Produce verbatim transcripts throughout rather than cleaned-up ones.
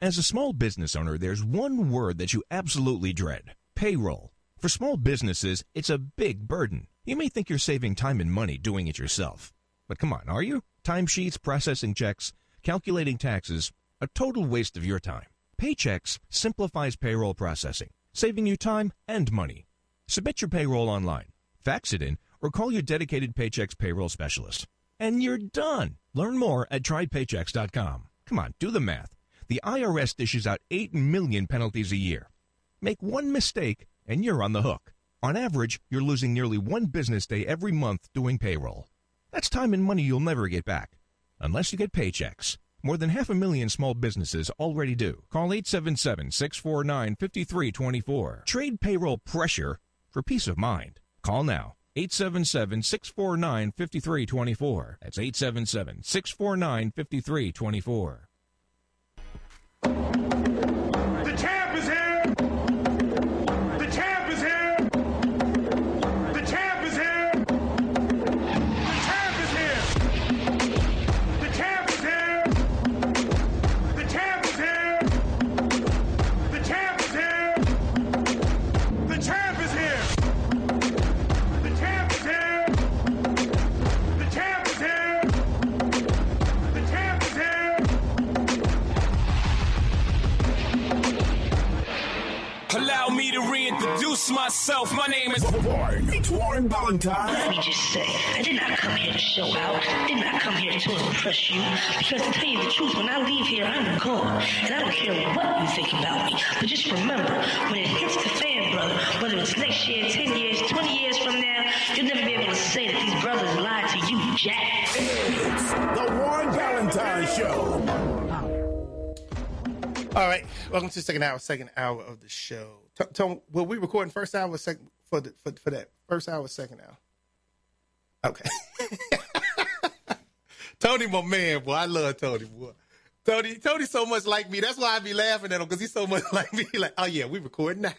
As a small business owner, there's one word that you absolutely dread: payroll. For small businesses, it's a big burden. You may think you're saving time and money doing it yourself. But come on, are you? Timesheets, processing checks, calculating taxes, a total waste of your time. Paychex simplifies payroll processing, saving you time and money. Submit your payroll online, fax it in, or call your dedicated Paychex payroll specialist. And you're done. Learn more at try paychex dot com. Come on, do the math. The I R S dishes out eight million penalties a year. Make one mistake, and you're on the hook. On average, you're losing nearly one business day every month doing payroll. That's time and money you'll never get back, unless you get Paychex. More than half a million small businesses already do. Call eight seven seven, six four nine, five three two four. Trade payroll pressure for peace of mind. Call now. eight seven seven, six four nine, five three two four. That's eight seven seven, six four nine, five three two four. The champ is here! The champ is here! The champ is here! The champ is here! The champ is here! The champ is here! The champ is here! The champ is here! The champ is here! The champ is here! The champ is here! Allow me to reintroduce myself. My name is Warren. It's Warren Valentine. Let me just say, I did not come here to show out. I did not come here to impress you. Because to tell you the truth, when I leave here, I'm gone. And I don't care what you think about me. But just remember, when it hits the fan, brother, whether it's next year, ten years, twenty years from now, you'll never be able to say that these brothers lied to you, Jack. It's the Warren Valentine Show. All right, welcome to the second hour, second hour of the show. T- Tone, were we recording first hour or second for the for, for that first hour, second hour? Okay. Tony, my man, boy, I love Tony, boy. Tony, Tony, so much like me. That's why I be laughing at him, because he's so much like me. Like, oh yeah, we recording now.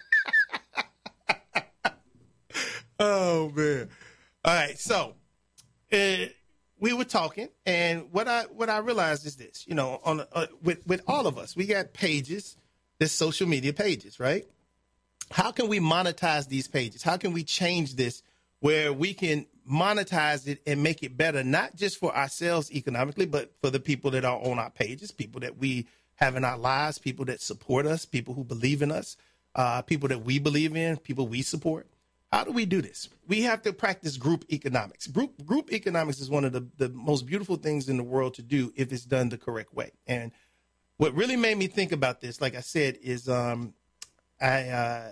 Oh man. All right, so uh, we were talking, and what I what I realized is this: you know, on uh, with with all of us, we got pages, there's social media pages, right? How can we monetize these pages? How can we change this where we can monetize it and make it better, not just for ourselves economically, but for the people that are on our pages, people that we have in our lives, people that support us, people who believe in us, uh, people that we believe in, people we support? How do we do this? We have to practice group economics. Group group economics is one of the, the most beautiful things in the world to do if it's done the correct way. And what really made me think about this, like I said, is um, I uh,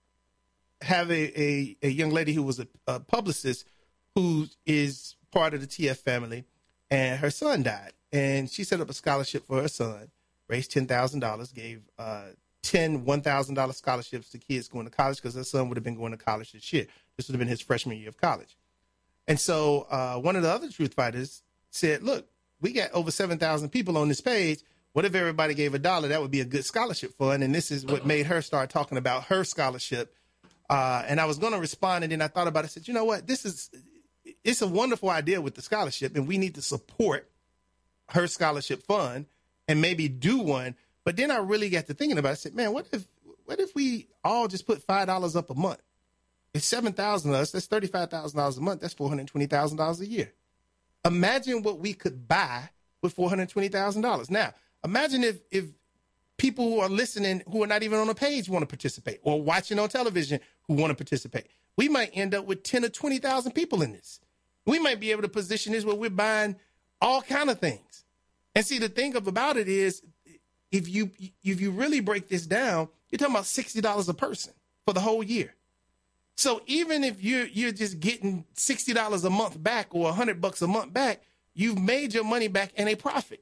have a, a, a young lady who was a, a publicist who is part of the T F family, and her son died. And she set up a scholarship for her son, raised ten thousand dollars, gave uh, ten one thousand dollars scholarships to kids going to college, because her son would have been going to college this year. This would have been his freshman year of college. And so uh, one of the other truth fighters said, look, we got over seven thousand people on this page. What if everybody gave a dollar? That would be a good scholarship fund. And this is what made her start talking about her scholarship. Uh, and I was going to respond, and then I thought about it. I said, you know what? This is it's a wonderful idea with the scholarship, and we need to support her scholarship fund and maybe do one. But then I really got to thinking about it. I said, man, what if what if we all just put five dollars up a month? It's seven thousand dollars of us. That's thirty-five thousand dollars a month. That's four hundred twenty thousand dollars a year. Imagine what we could buy with four hundred twenty thousand dollars. Now, imagine if if people who are listening who are not even on the page want to participate, or watching on television who want to participate. We might end up with ten or twenty thousand people in this. We might be able to position this where we're buying all kind of things. And see, the thing of about it is, if you if you really break this down, you're talking about sixty dollars a person for the whole year. So even if you're you're just getting sixty dollars a month back, or one hundred bucks a month back, you've made your money back in a profit.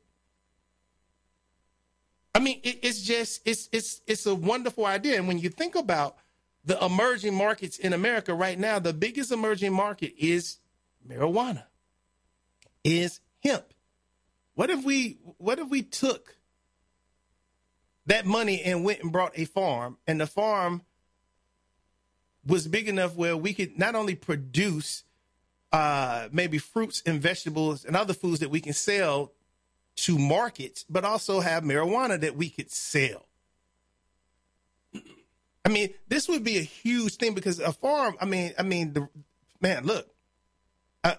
I mean, it, it's just it's it's it's a wonderful idea. And when you think about the emerging markets in America right now, the biggest emerging market is marijuana, is hemp. What if we what if we took that money and went and brought a farm, and the farm was big enough where we could not only produce uh, maybe fruits and vegetables and other foods that we can sell to markets, but also have marijuana that we could sell. I mean, this would be a huge thing because a farm, I mean, I mean, the man, look, uh,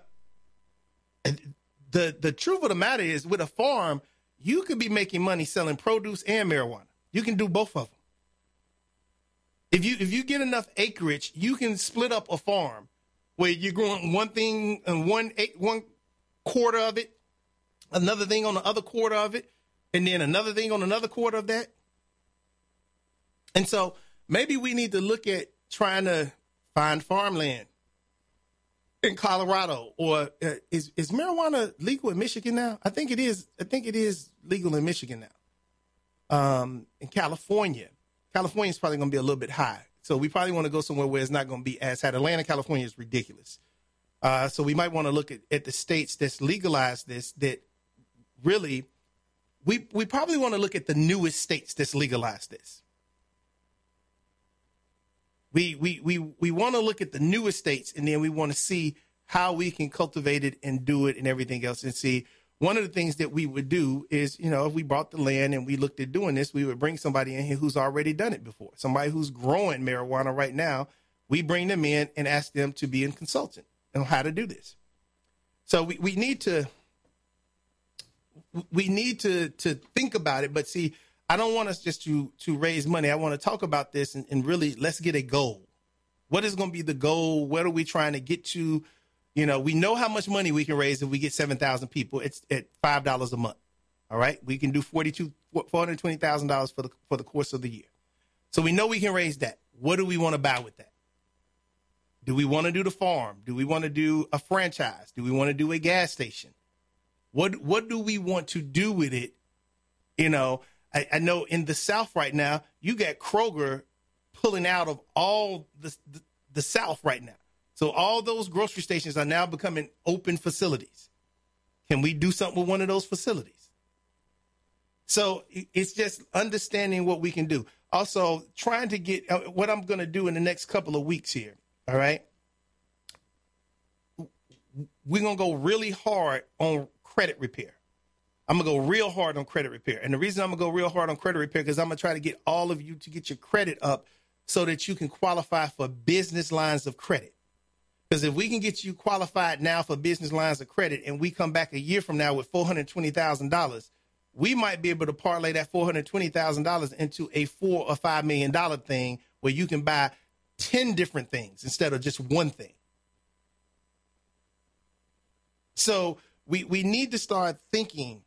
the, the truth of the matter is with a farm, you could be making money selling produce and marijuana. You can do both of them. If you, if you get enough acreage, you can split up a farm where you're growing one thing and one, one quarter of it, another thing on the other quarter of it, and then another thing on another quarter of that. And so maybe we need to look at trying to find farmland in Colorado, or uh, is is marijuana legal in Michigan now? I think it is. I think it is legal in Michigan now. Um, in California, California is probably going to be a little bit high, so we probably want to go somewhere where it's not going to be as high. Atlanta, California is ridiculous, uh, so we might want to look at, at the states that's legalized this. That really, we we probably want to look at the newest states that's legalized this. We we we we want to look at the newest states, and then we want to see how we can cultivate it and do it and everything else. And see, one of the things that we would do is, you know, if we brought the land and we looked at doing this, we would bring somebody in here who's already done it before, somebody who's growing marijuana right now. We bring them in and ask them to be a consultant on how to do this. So we, we need to we need to to think about it. But see, I don't want us just to to raise money. I want to talk about this and, and really let's get a goal. What is going to be the goal? What are we trying to get to? You know, we know how much money we can raise if we get seven thousand people. It's at five dollars a month. All right. We can do forty-two, four hundred twenty thousand dollars for the for the course of the year. So we know we can raise that. What do we want to buy with that? Do we want to do the farm? Do we want to do a franchise? Do we want to do a gas station? What what do we want to do with it? You know, I, I know in the South right now, you got Kroger pulling out of all the, the, the South right now. So all those grocery stations are now becoming open facilities. Can we do something with one of those facilities? So it's just understanding what we can do. Also, trying to get uh, what I'm going to do in the next couple of weeks here. All right. We're going to go really hard on credit repair. I'm going to go real hard on credit repair. And the reason I'm going to go real hard on credit repair because I'm going to try to get all of you to get your credit up so that you can qualify for business lines of credit. Because if we can get you qualified now for business lines of credit and we come back a year from now with four hundred twenty thousand dollars, we might be able to parlay that four hundred twenty thousand dollars into a four or five million dollars thing where you can buy ten different things instead of just one thing. So we, we need to start thinking.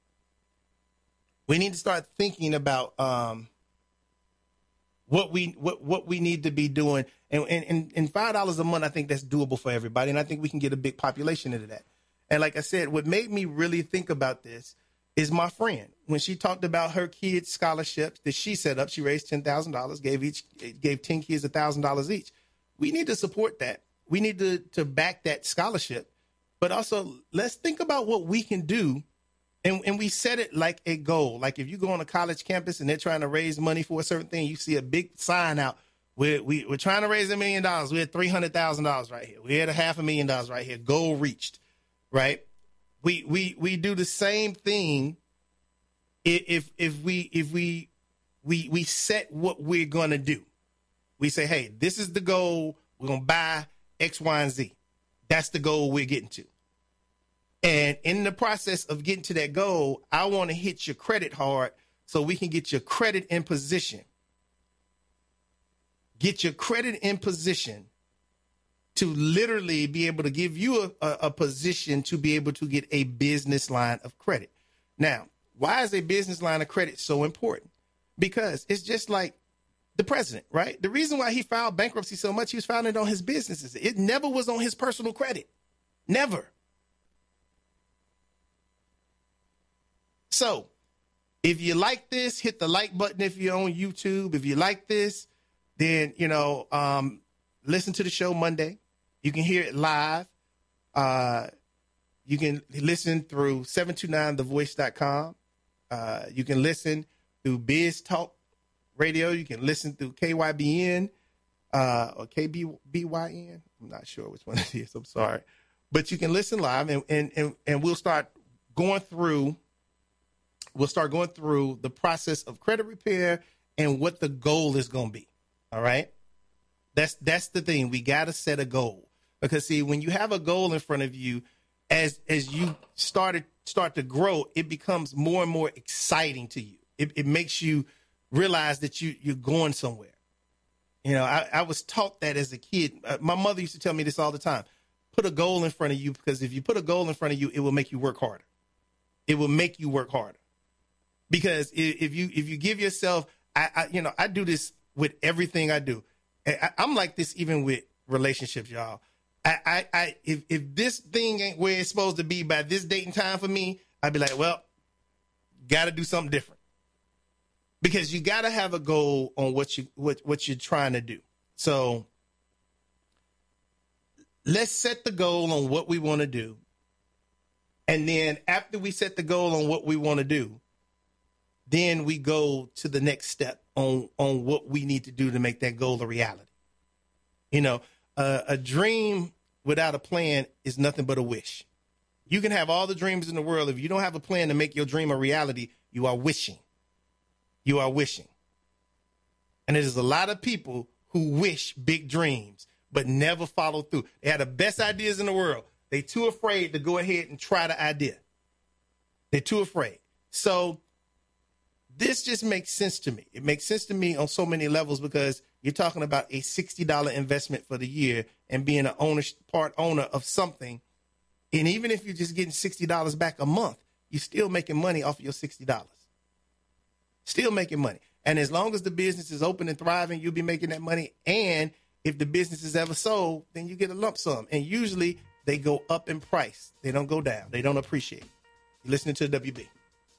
We need to start thinking about um, what we what, what we need to be doing. And, and, and five dollars a month, I think that's doable for everybody. And I think we can get a big population into that. And like I said, what made me really think about this is my friend. When she talked about her kids' scholarships that she set up, she raised ten thousand dollars, gave each gave ten kids one thousand dollars each. We need to support that. We need to, to back that scholarship. But also, let's think about what we can do. And, and we set it like a goal. Like if you go on a college campus and they're trying to raise money for a certain thing, you see a big sign out. We're, we, we're trying to raise a million dollars. We're at three hundred thousand dollars right here. We're at a half a million dollars right here. Goal reached, right? We we we do the same thing if if we if we we we set what we're gonna do. We say, hey, this is the goal. We're gonna buy X, Y, and Z. That's the goal we're getting to. And in the process of getting to that goal, I want to hit your credit hard so we can get your credit in position. Get your credit in position to literally be able to give you a, a, a position to be able to get a business line of credit. Now, why is a business line of credit so important? Because it's just like the president, right? The reason why he filed bankruptcy so much, he was filing it on his businesses. It never was on his personal credit. Never. So if you like this, hit the like button if you're on YouTube. If you like this, then, you know, um, listen to the show Monday. You can hear it live. Uh, you can listen through seven two nine the voice dot com. Uh, you can listen through Biz Talk Radio. You can listen through K Y B N uh, or K B Y N. I'm not sure which one it is. I'm sorry. But you can listen live, and, and, and, and we'll start going through we'll start going through the process of credit repair and what the goal is going to be. All right. That's, that's the thing. We got to set a goal, because see, when you have a goal in front of you, as, as you started, start to grow, it becomes more and more exciting to you. It, it makes you realize that you, you're going somewhere. You know, I, I was taught that as a kid. Uh, my mother used to tell me this all the time. Put a goal in front of you, because if you put a goal in front of you, it will make you work harder. It will make you work harder. Because if, if you if you give yourself, I, I you know, I do this with everything I do. I, I'm like this even with relationships, y'all. I, I, I if, if this thing ain't where it's supposed to be by this date and time for me, I'd be like, well, got to do something different. Because you got to have a goal on what you what, what you're trying to do. So let's set the goal on what we want to do. And then after we set the goal on what we want to do, then we go to the next step on, on what we need to do to make that goal a reality. You know, uh, a dream without a plan is nothing but a wish. You can have all the dreams in the world. If you don't have a plan to make your dream a reality, you are wishing. You are wishing. And there's a lot of people who wish big dreams, but never follow through. They have the best ideas in the world. They're too afraid to go ahead and try the idea. They're too afraid. So this just makes sense to me. It makes sense to me on so many levels, because you're talking about a sixty dollars investment for the year and being an owner, part owner of something. And even if you're just getting sixty dollars back a month, you're still making money off of your sixty dollars. Still making money. And as long as the business is open and thriving, you'll be making that money. And if the business is ever sold, then you get a lump sum. And usually they go up in price. They don't go down. They don't appreciate. You're listening to W B.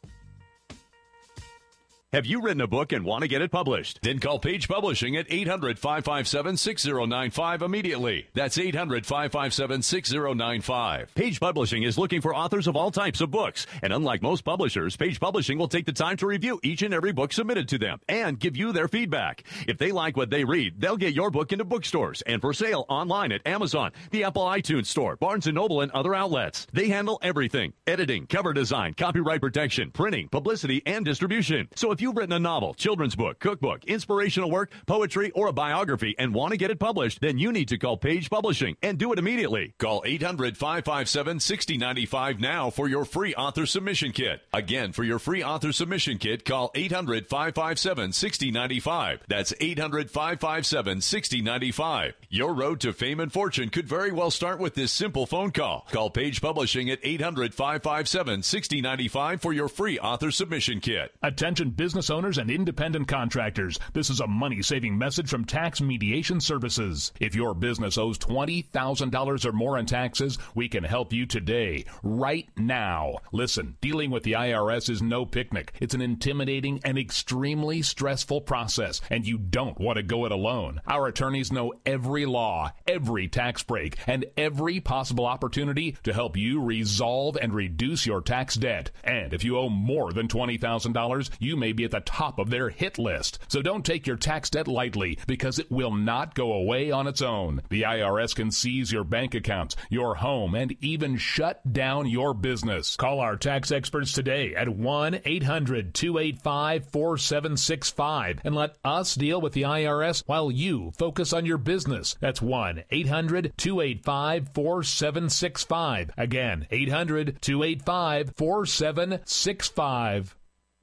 Have you written a book and want to get it published? Then call Page Publishing at eight hundred, five five seven, six zero nine five immediately. That's eight hundred, five five seven, six zero nine five. Page Publishing is looking for authors of all types of books. And unlike most publishers, Page Publishing will take the time to review each and every book submitted to them and give you their feedback. If they like what they read, they'll get your book into bookstores and for sale online at Amazon, the Apple iTunes Store, Barnes and Noble, and other outlets. They handle everything: editing, cover design, copyright protection, printing, publicity, and distribution. So if you've written a novel, children's book, cookbook, inspirational work, poetry, or a biography and want to get it published, then you need to call Page Publishing and do it immediately. Call eight hundred, five five seven, six zero nine five now for your free author submission kit. Again, for your free author submission kit, call eight hundred, five five seven, six zero nine five. That's eight hundred, five five seven, six zero nine five. Your road to fame and fortune could very well start with this simple phone call. Call Page Publishing at eight hundred, five five seven, six zero nine five for your free author submission kit. Attention business owners and independent contractors. This is a money-saving message from Tax Mediation Services. If your business owes twenty thousand dollars or more in taxes, we can help you today, right now. Listen, dealing with the I R S is no picnic. It's an intimidating and extremely stressful process, and you don't want to go it alone. Our attorneys know every law, every tax break, and every possible opportunity to help you resolve and reduce your tax debt. And if you owe more than twenty thousand dollars, you may be at the top of their hit list. So don't take your tax debt lightly, because it will not go away on its own. The I R S can seize your bank accounts, your home, and even shut down your business. Call our tax experts today at one eight hundred, two eight five, four seven six five and let us deal with the I R S while you focus on your business. That's one eight hundred, two eight five, four seven six five. Again, eight hundred, two eight five, four seven six five.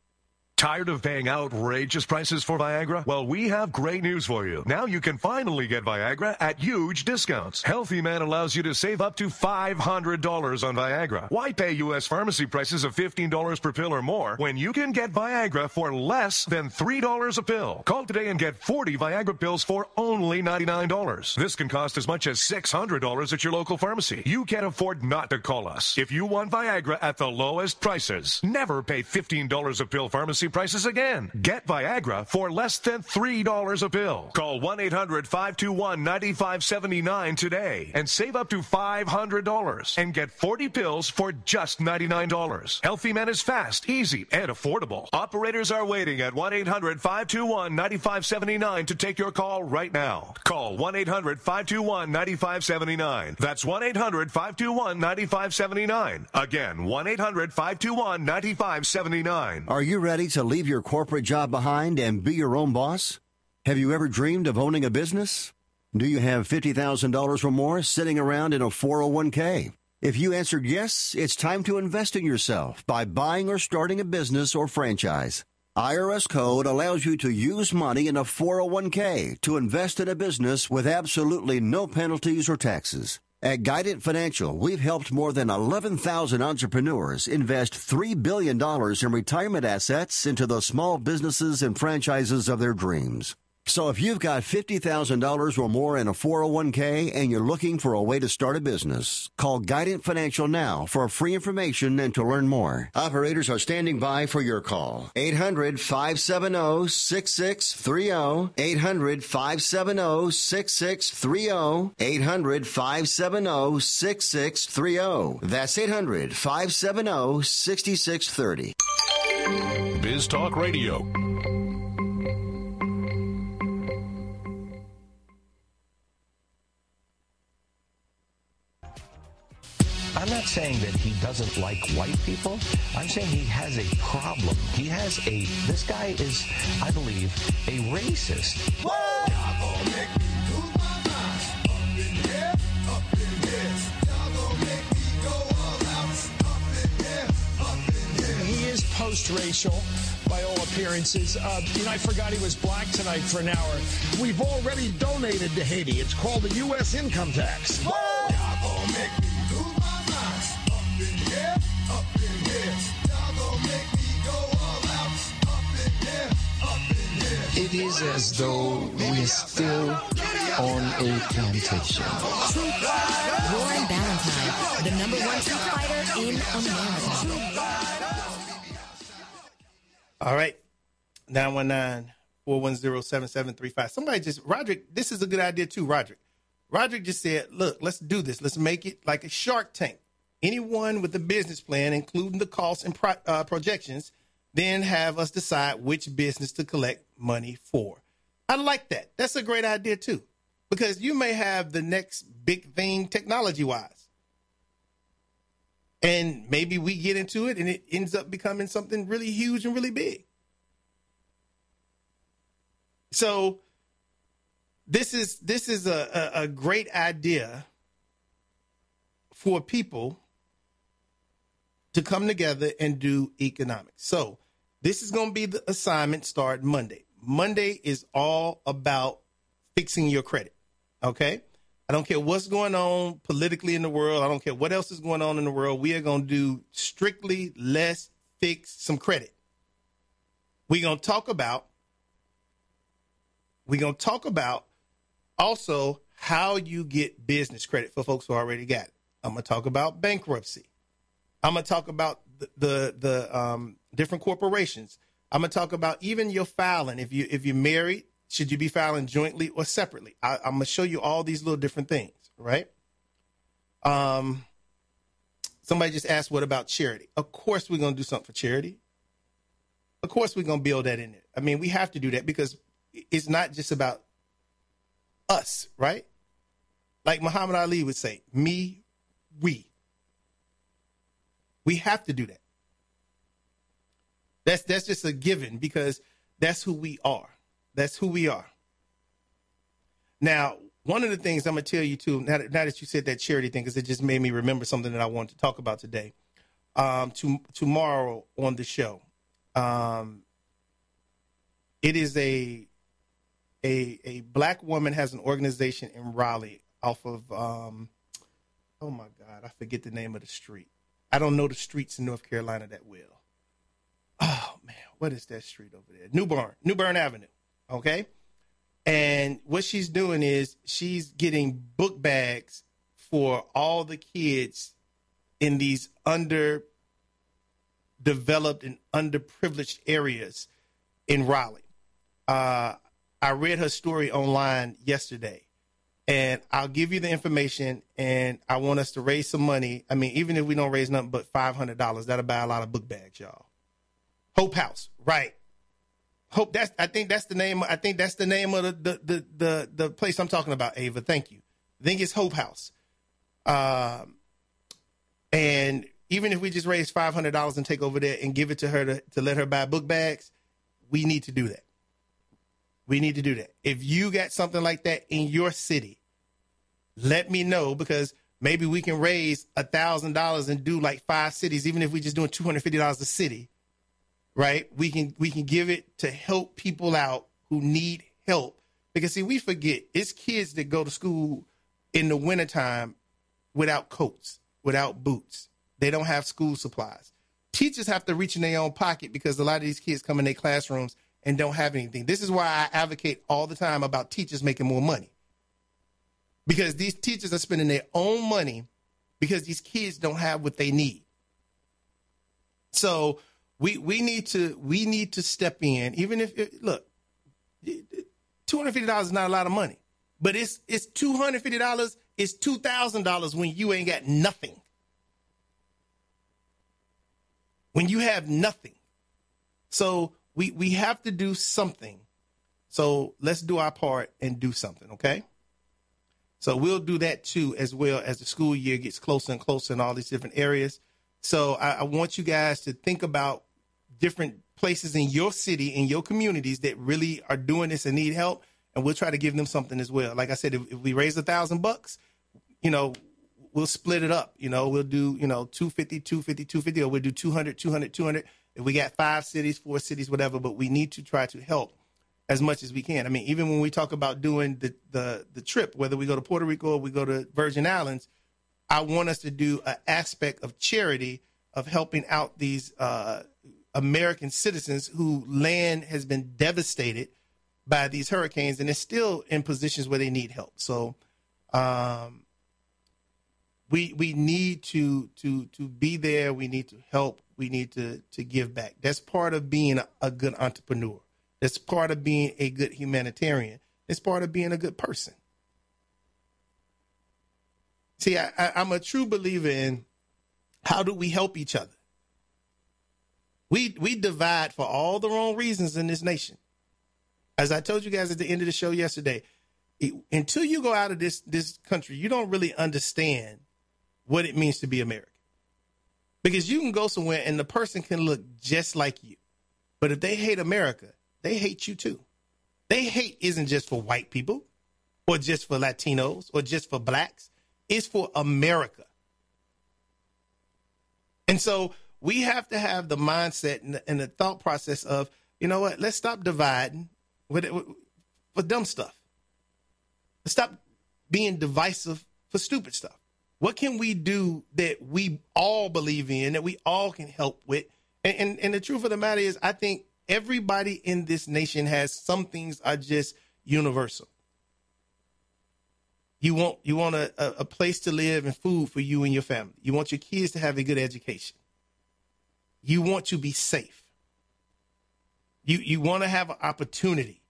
Tired of paying outrageous prices for Viagra? Well, we have great news for you. Now you can finally get Viagra at huge discounts. Healthy Man allows you to save up to five hundred dollars on Viagra. Why pay U S pharmacy prices of fifteen dollars per pill or more when you can get Viagra for less than three dollars a pill? Call today and get forty Viagra pills for only ninety-nine dollars. This can cost as much as six hundred dollars at your local pharmacy. You can't afford not to call us. If you want Viagra at the lowest prices, never pay fifteen dollars a pill pharmacy prices again. Get Viagra for less than three dollars a pill. Call one eight hundred five two one nine five seven nine today and save up to five hundred dollars and get forty pills for just ninety-nine dollars. Healthy Men is fast, easy, and affordable. Operators are waiting at one eight hundred five two one nine five seven nine to take your call right now. Call one eight hundred five two one nine five seven nine. That's one eight hundred five two one nine five seven nine. Again, one eight hundred five two one nine five seven nine. Are you ready to leave your corporate job behind and be your own boss? Have you ever dreamed of owning a business? Do you have fifty thousand dollars or more sitting around in a four oh one k? If you answered yes, it's time to invest in yourself by buying or starting a business or franchise. I R S Code allows you to use money in a four oh one k to invest in a business with absolutely no penalties or taxes. At Guidant Financial, we've helped more than eleven thousand entrepreneurs invest three billion dollars in retirement assets into the small businesses and franchises of their dreams. So if you've got fifty thousand dollars or more in a four oh one k and you're looking for a way to start a business, call Guidant Financial now for free information and to learn more. Operators are standing by for your call. eight hundred five seven zero six six three zero. eight hundred five seven zero six six three zero. eight hundred five seven zero six six three zero. That's eight hundred five seven zero six six three zero. Biz Talk Radio. I'm not saying that he doesn't like white people. I'm saying he has a problem. He has a, this guy is, I believe, a racist. He is post-racial by all appearances. Uh, you know, I forgot he was black tonight for an hour. We've already donated to Haiti. It's called the U S income tax. It is as though we're still on a plantation. Warren Ballentine, the number one truth fighter in America. All right. nine one nine, four one zero, seven seven three five. Somebody just, Roderick, this is a good idea too, Roderick. Roderick just said, look, let's do this. Let's make it like a Shark Tank. Anyone with a business plan, including the costs and pro- uh, projections, then have us decide which business to collect money for. I like that. That's a great idea, too, because you may have the next big thing technology-wise. And maybe we get into it and it ends up becoming something really huge and really big. So this is this is a, a, a great idea for people to come together and do economics. So this is going to be the assignment start Monday. Monday is all about fixing your credit, okay? I don't care what's going on politically in the world. I don't care what else is going on in the world. We are going to do strictly let's fix some credit. We're going to talk about, we're going to talk about also how you get business credit for folks who already got it. I'm going to talk about bankruptcy. I'm going to talk about the, the, the um, different corporations. I'm going to talk about even your filing. If you, if you're married, should you be filing jointly or separately? I, I'm going to show you all these little different things, right? Um, somebody just asked, what about charity? Of course, we're going to do something for charity. Of course, we're going to build that in there. I mean, we have to do that because it's not just about us, right? Like Muhammad Ali would say, me, we. We have to do that. That's that's just a given because that's who we are. That's who we are. Now, one of the things I'm going to tell you, too, now that, now that you said that charity thing, because it just made me remember something that I wanted to talk about today. Um, to, tomorrow on the show, um, it is a, a, a black woman has an organization in Raleigh off of, um, oh, my God, I forget the name of the street. I don't know the streets in North Carolina that well. Oh, man, what is that street over there? New Bern, New Bern Avenue, okay? And what she's doing is she's getting book bags for all the kids in these underdeveloped developed and underprivileged areas in Raleigh. Uh, I read her story online yesterday, and I'll give you the information, and I want us to raise some money. I mean, even if we don't raise nothing but five hundred dollars, that'll buy a lot of book bags, y'all. Hope House, right. Hope that's, I think that's the name, I think that's the name of the, the, the, the, the place I'm talking about, Ava. Thank you. I think it's Hope House. Um, and even if we just raise five hundred dollars and take over there and give it to her to, to let her buy book bags, we need to do that. We need to do that. If you got something like that in your city, let me know, because maybe we can raise one thousand dollars and do like five cities, even if we're just doing two hundred fifty dollars a city, right? We can we can give it to help people out who need help. Because, see, we forget, it's kids that go to school in the wintertime without coats, without boots. They don't have school supplies. Teachers have to reach in their own pocket because a lot of these kids come in their classrooms and don't have anything. This is why I advocate all the time about teachers making more money. Because these teachers are spending their own money because these kids don't have what they need. So we we need to we need to step in, even if it, look, two hundred fifty dollars is not a lot of money, but it's it's two hundred fifty dollars, it's two thousand dollars when you ain't got nothing. When you have nothing. So we we have to do something. So let's do our part and do something, okay? So we'll do that too, as well as the school year gets closer and closer in all these different areas. So I, I want you guys to think about different places in your city, in your communities that really are doing this and need help, and we'll try to give them something as well. Like I said, if, if we raise a thousand bucks, you know, we'll split it up. You know, we'll do, you know, two fifty, two fifty, two fifty, or we'll do two hundred, two hundred, two hundred. If we got five cities, four cities, whatever, but we need to try to help as much as we can. I mean, even when we talk about doing the, the, the trip, whether we go to Puerto Rico or we go to Virgin Islands, I want us to do an aspect of charity of helping out these uh, American citizens whose land has been devastated by these hurricanes and is still in positions where they need help. So um, we we need to to to be there. We need to help. We need to to give back. That's part of being a, a good entrepreneur. That's part of being a good humanitarian. It's part of being a good person. See, I, I, I'm a true believer in how do we help each other? We we divide for all the wrong reasons in this nation. As I told you guys at the end of the show yesterday, it, until you go out of this, this country, you don't really understand what it means to be American. Because you can go somewhere and the person can look just like you. But if they hate America, they hate you too. They hate isn't just for white people or just for Latinos or just for blacks. It's for America. And so we have to have the mindset and the, and the thought process of, you know what, let's stop dividing with it, with, for dumb stuff. Let's stop being divisive for stupid stuff. What can we do that we all believe in, that we all can help with? And, and, and the truth of the matter is, I think everybody in this nation has some things are just universal. You want you want a, a place to live and food for you and your family. You want your kids to have a good education. You want to be safe. You you want to have an opportunity.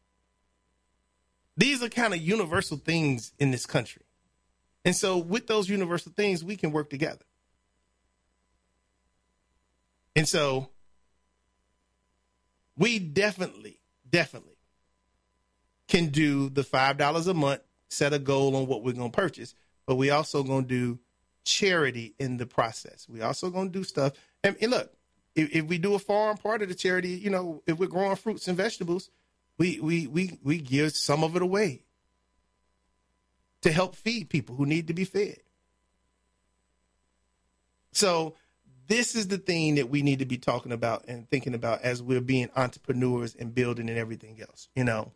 These are kind of universal things in this country. And so with those universal things, we can work together. And so we definitely, definitely can do the five dollars a month, set a goal on what we're going to purchase, but we also going to do charity in the process. We also going to do stuff. And, and look, if, if we do a farm, part of the charity, you know, if we're growing fruits and vegetables, we we we we give some of it away to help feed people who need to be fed. So this is the thing that we need to be talking about and thinking about as we're being entrepreneurs and building and everything else, you know.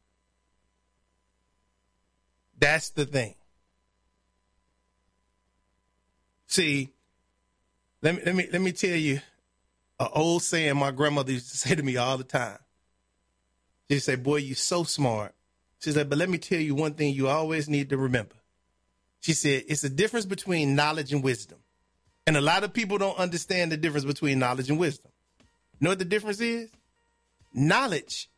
That's the thing. See, let me let me let me tell you an old saying my grandmother used to say to me all the time. She'd say, "Boy, you're so smart." She said, "But let me tell you one thing you always need to remember." She said, "It's a difference between knowledge and wisdom." And a lot of people don't understand the difference between knowledge and wisdom. You know what the difference is? Knowledge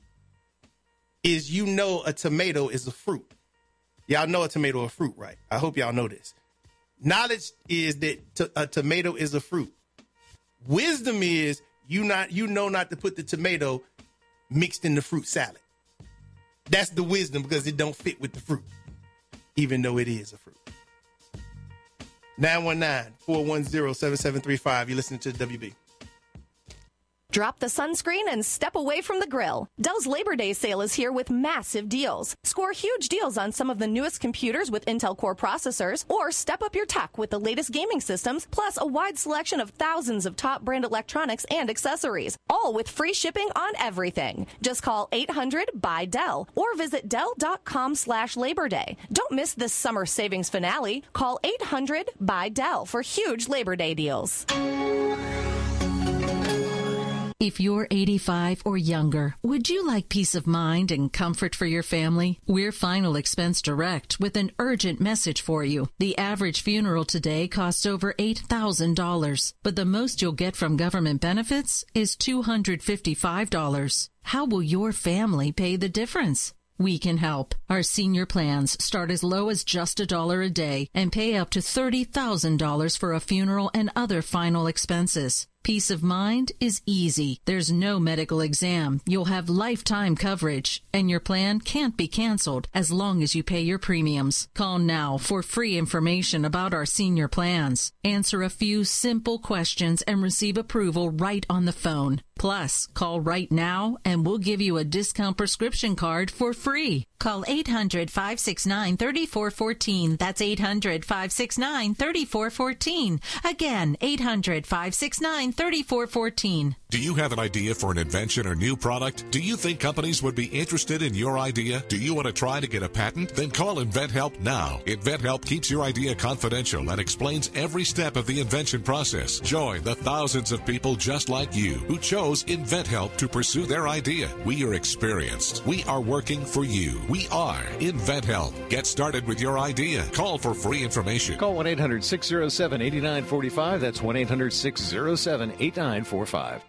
is you know a tomato is a fruit. Y'all know a tomato is a fruit, right? I hope y'all know this. Knowledge is that t- a tomato is a fruit. Wisdom is you not you know not to put the tomato mixed in the fruit salad. That's the wisdom because it don't fit with the fruit, even though it is a fruit. nine one nine, four one zero, seven seven three five. You're listening to W B. Drop the sunscreen and step away from the grill. Dell's Labor Day sale is here with massive deals. Score huge deals on some of the newest computers with Intel Core processors, or step up your tech with the latest gaming systems, plus a wide selection of thousands of top brand electronics and accessories, all with free shipping on everything. Just call eight hundred buy Dell or visit Dell.com slash Labor Day. Don't miss this summer savings finale. Call eight hundred buy Dell for huge Labor Day deals. If you're eighty-five or younger, would you like peace of mind and comfort for your family? We're Final Expense Direct with an urgent message for you. The average funeral today costs over eight thousand dollars, but the most you'll get from government benefits is two hundred fifty-five dollars. How will your family pay the difference? We can help. Our senior plans start as low as just a dollar a day and pay up to thirty thousand dollars for a funeral and other final expenses. Peace of mind is easy. There's no medical exam. You'll have lifetime coverage, and your plan can't be canceled as long as you pay your premiums. Call now for free information about our senior plans. Answer a few simple questions and receive approval right on the phone. Plus, call right now and we'll give you a discount prescription card for free. Call eight hundred, five six nine, three four one four. That's eight hundred, five six nine, three four one four. Again, eight hundred, five six nine, three four one four. Do you have an idea for an invention or new product? Do you think companies would be interested in your idea? Do you want to try to get a patent? Then call InventHelp now. InventHelp keeps your idea confidential and explains every step of the invention process. Join the thousands of people just like you who chose InventHelp to pursue their idea. We are experienced. We are working for you. We are InventHelp. Get started with your idea. Call for free information. Call one eight hundred, six oh seven, eight nine four five. That's one eight hundred, six oh seven, eight nine four five.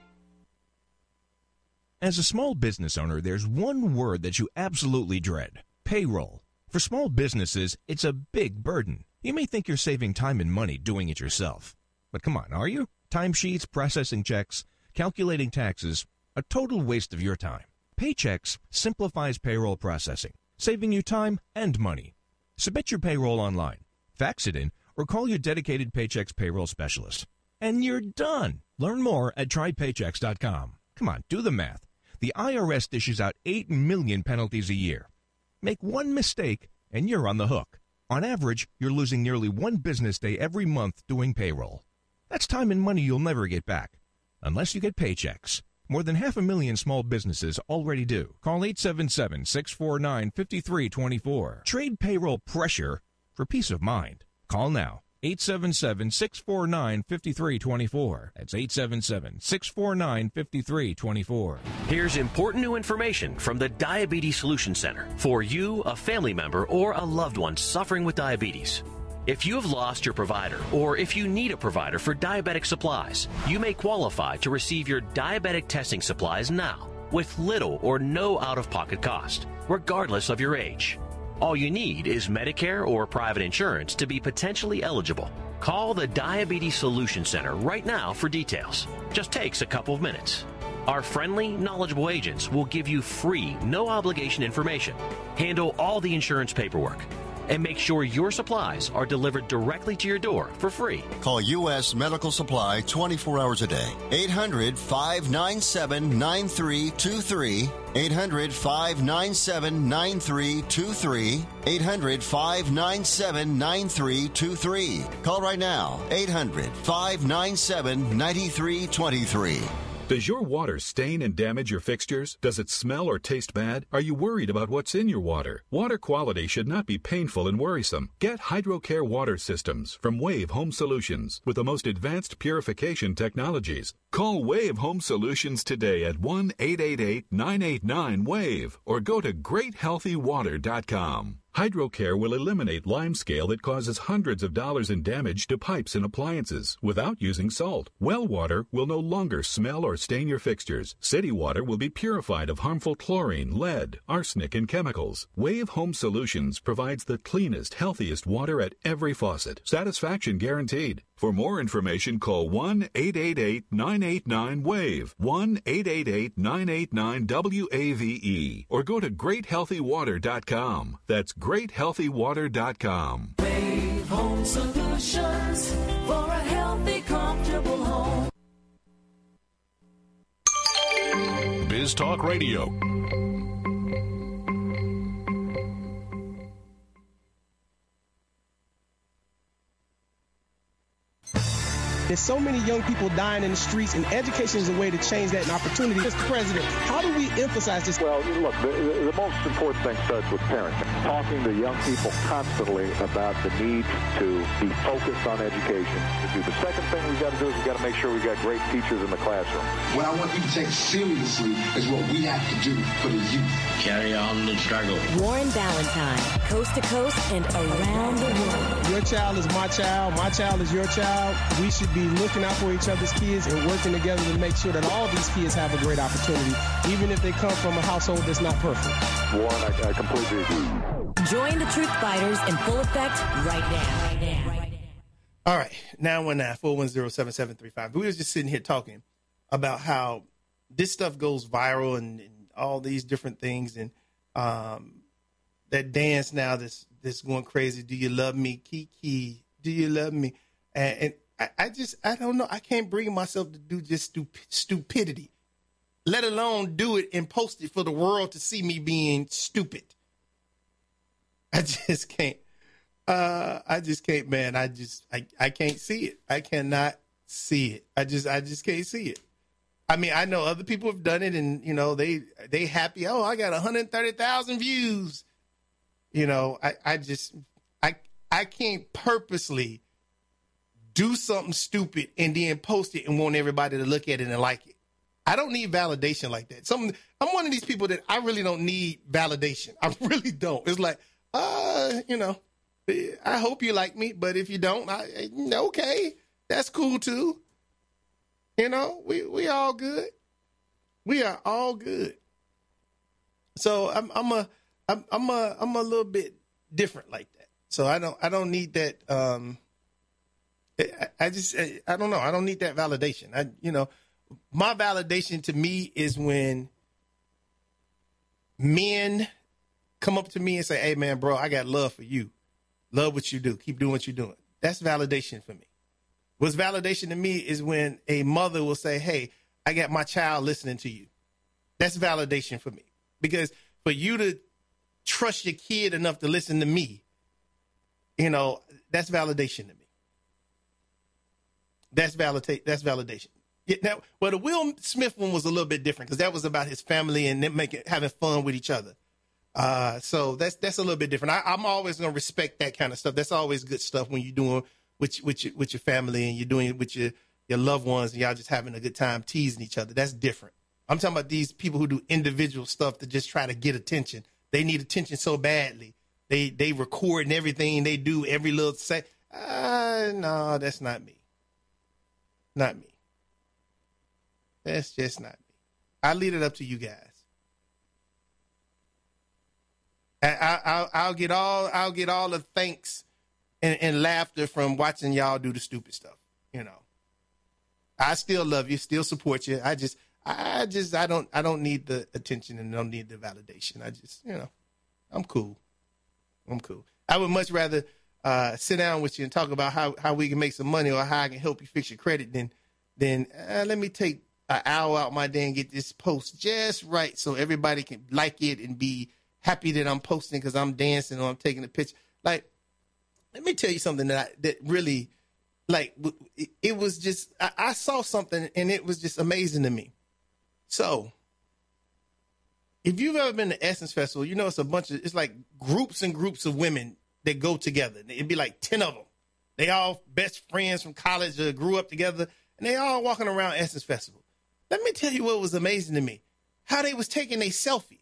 As a small business owner, there's one word that you absolutely dread: payroll. For small businesses, it's a big burden. You may think you're saving time and money doing it yourself. But come on, are you? Timesheets, processing checks, calculating taxes, a total waste of your time. Paychex simplifies payroll processing, saving you time and money. Submit your payroll online, fax it in, or call your dedicated Paychex payroll specialist. And you're done. Learn more at try paychex dot com. Come on, do the math. The I R S dishes out eight million penalties a year. Make one mistake, and you're on the hook. On average, you're losing nearly one business day every month doing payroll. That's time and money you'll never get back, unless you get Paychex. More than half a million small businesses already do. Call eight seven seven, six four nine, five three two four. Trade payroll pressure for peace of mind. Call now. eight seven seven, six four nine, five three two four. That's eight seven seven, six four nine, five three two four. Here's important new information from the Diabetes Solution Center for you, a family member, or a loved one suffering with diabetes. If you have lost your provider, or if you need a provider for diabetic supplies, you may qualify to receive your diabetic testing supplies now with little or no out-of-pocket cost, regardless of your age. All you need is Medicare or private insurance to be potentially eligible. Call the Diabetes Solution Center right now for details. Just takes a couple of minutes. Our friendly, knowledgeable agents will give you free, no-obligation information, handle all the insurance paperwork, and make sure your supplies are delivered directly to your door for free. Call U S Medical Supply twenty-four hours a day. eight hundred, five nine seven, nine three two three. eight hundred, five nine seven, nine three two three. eight hundred, five nine seven, nine three two three. Call right now. eight hundred, five nine seven, nine three two three. Does your water stain and damage your fixtures? Does it smell or taste bad? Are you worried about what's in your water? Water quality should not be painful and worrisome. Get HydroCare water systems from Wave Home Solutions with the most advanced purification technologies. Call Wave Home Solutions today at one eight eight eight, nine eight nine, WAVE or go to great healthy water dot com. HydroCare will eliminate limescale that causes hundreds of dollars in damage to pipes and appliances without using salt. Well water will no longer smell or stain your fixtures. City water will be purified of harmful chlorine, lead, arsenic, and chemicals. Wave Home Solutions provides the cleanest, healthiest water at every faucet. Satisfaction guaranteed. For more information, call one eight eight eight, nine eight nine, WAVE, one eight eight eight, nine eight nine, W A V E, or go to great healthy water dot com. That's great healthy water dot com. Wave Home Solutions for a healthy, comfortable home. Biz Talk Radio. There's so many young people dying in the streets, and education is a way to change that, an opportunity. Mister President, how do we emphasize this? Well, look, the, the most important thing starts with parenting. Talking to young people constantly about the need to be focused on education. The second thing we've got to do is we've got to make sure we've got great teachers in the classroom. What I want you to take seriously is what we have to do for the youth. Carry on the struggle. Warren Ballentine, coast to coast and around the world. Your child is my child. My child is your child. We should be looking out for each other's kids and working together to make sure that all these kids have a great opportunity, even if they come from a household that's not perfect. Warren, I, I completely agree. Join the Truth Fighters in full effect right now. Right now. Right now. All right, nine one nine, four one zero, seven seven three five. We were just sitting here talking about how this stuff goes viral and, and all these different things, and um, that dance now that's, that's going crazy. Do you love me, Kiki? Do you love me? And, and I, I just, I don't know. I can't bring myself to do just stup- stupidity, let alone do it and post it for the world to see me being stupid. I just can't. Uh, I just can't, man. I just, I, I can't see it. I cannot see it. I just, I just can't see it. I mean, I know other people have done it, and you know, they, they happy. Oh, I got one hundred thirty thousand views. You know, I, I just, I, I can't purposely do something stupid and then post it and want everybody to look at it and like it. I don't need validation like that. Some, I'm one of these people that I really don't need validation. I really don't. It's like, uh, you know, I hope you like me, but if you don't, I, okay, that's cool too. You know, we, we all good. We are all good. So I'm, I'm a, I'm, I'm a, I'm a little bit different like that. So I don't, I don't need that. Um, I, I just, I don't know. I don't need that validation. I, you know, my validation to me is when men come up to me and say, hey man, bro, I got love for you. Love what you do. Keep doing what you're doing. That's validation for me. What's validation to me is when a mother will say, hey, I got my child listening to you. That's validation for me. Because for you to trust your kid enough to listen to me, you know, that's validation to me. That's validate. That's validation. Yeah, now, well, the Will Smith one was a little bit different because that was about his family and them making having fun with each other. Uh, so that's that's a little bit different. I, I'm always gonna respect that kind of stuff. That's always good stuff when you're doing with with your, with your family and you're doing it with your your loved ones and y'all just having a good time teasing each other. That's different. I'm talking about these people who do individual stuff to just try to get attention. They need attention so badly. They they record and everything they do, every little say. Uh, no, that's not me. Not me. That's just not me. I leave it up to you guys. I, I, I'll, I'll get all I'll get all the thanks and, and laughter from watching y'all do the stupid stuff. You know, I still love you, still support you. I just, I just, I don't, I don't need the attention and don't need the validation. I just, you know, I'm cool. I'm cool. I would much rather uh, sit down with you and talk about how, how we can make some money or how I can help you fix your credit than, than uh, let me take an hour out my day and get this post just right so everybody can like it and be happy that I'm posting because I'm dancing or I'm taking a picture. Like, let me tell you something that I, that really, like, it, it was just, I, I saw something and it was just amazing to me. So, if you've ever been to Essence Festival, you know it's a bunch of, it's like groups and groups of women that go together. It'd be like ten of them. They all best friends from college or grew up together, and they all walking around Essence Festival. Let me tell you what was amazing to me. How they was taking their selfies.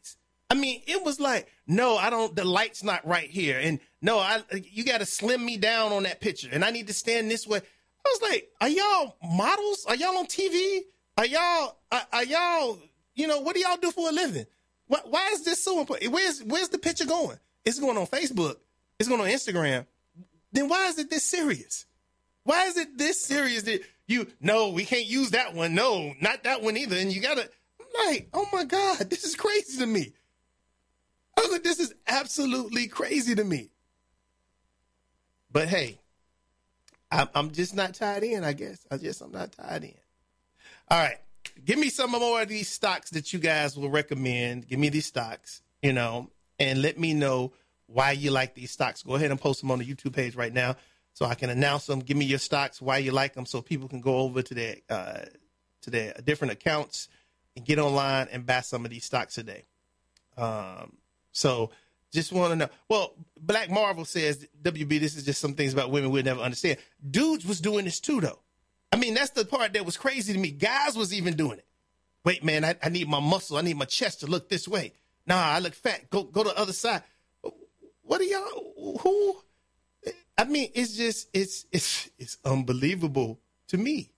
I mean, it was like, no, I don't, the light's not right here. And no, I, you got to slim me down on that picture. And I need to stand this way. I was like, are y'all models? Are y'all on T V? Are y'all, are, are y'all, you know, what do y'all do for a living? Why, why is this so important? Where's, where's the picture going? It's going on Facebook. It's going on Instagram. Then why is it this serious? Why is it this serious that you, no, we can't use that one. No, not that one either. And you got to, I'm like, oh my God, this is crazy to me. I was like, this is absolutely crazy to me. But hey, I'm, I'm just not tied in, I guess. I guess I'm not tied in. All right. Give me some more of these stocks that you guys will recommend. Give me these stocks, you know, and let me know why you like these stocks. Go ahead and post them on the YouTube page right now so I can announce them. Give me your stocks, why you like them, so people can go over to their, uh, to their different accounts and get online and buy some of these stocks today. Um, So just want to know. Well, Black Marvel says, W B, this is just some things about women we'll never understand. Dudes was doing this too, though. I mean, that's the part that was crazy to me. Guys was even doing it. Wait, man, I, I need my muscle. I need my chest to look this way. Nah, I look fat. Go go to the other side. What are y'all? Who? I mean, it's just, it's, it's, it's unbelievable to me.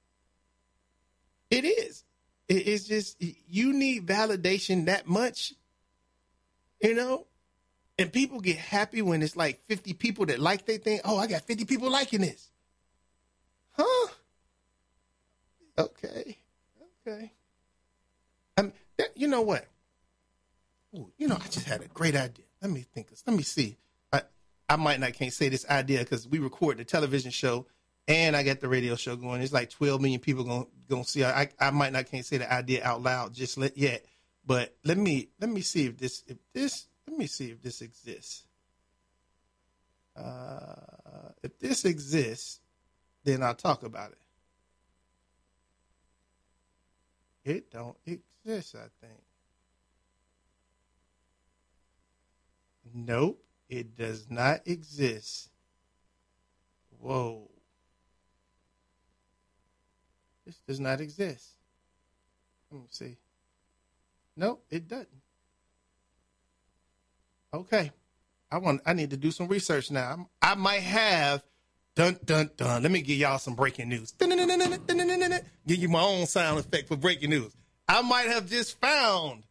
It is. It, it's just, you need validation that much. You know, and people get happy when it's like fifty people that like they think, oh, I got fifty people liking this. Huh? Okay. Okay. Um, that, you know what? Ooh, you know, I just had a great idea. Let me think. Let me see. I, I might not can't say this idea because we record the television show and I got the radio show going. There's like twelve million people going to see. I, I might not can't say the idea out loud just let, yet. But let me let me see if this if this let me see if this exists. Uh, if this exists, then I'll talk about it. It don't exist, I think. Nope, it does not exist. Whoa. This does not exist. Let me see. Nope, it doesn't. Okay. I want. I need to do some research now. I might have, dun, dun, dun. Let me give y'all some breaking news. Give you my own sound effect for breaking news. I might have just found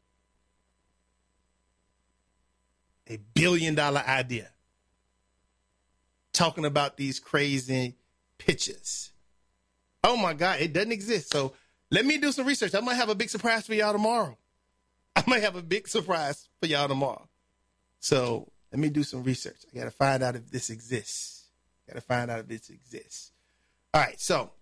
a billion dollar idea talking about these crazy pictures. Oh, my God, it doesn't exist. So let me do some research. I might have a big surprise for y'all tomorrow. I might have a big surprise for y'all tomorrow. So let me do some research. I got to find out if this exists. Got to find out if this exists. All right. So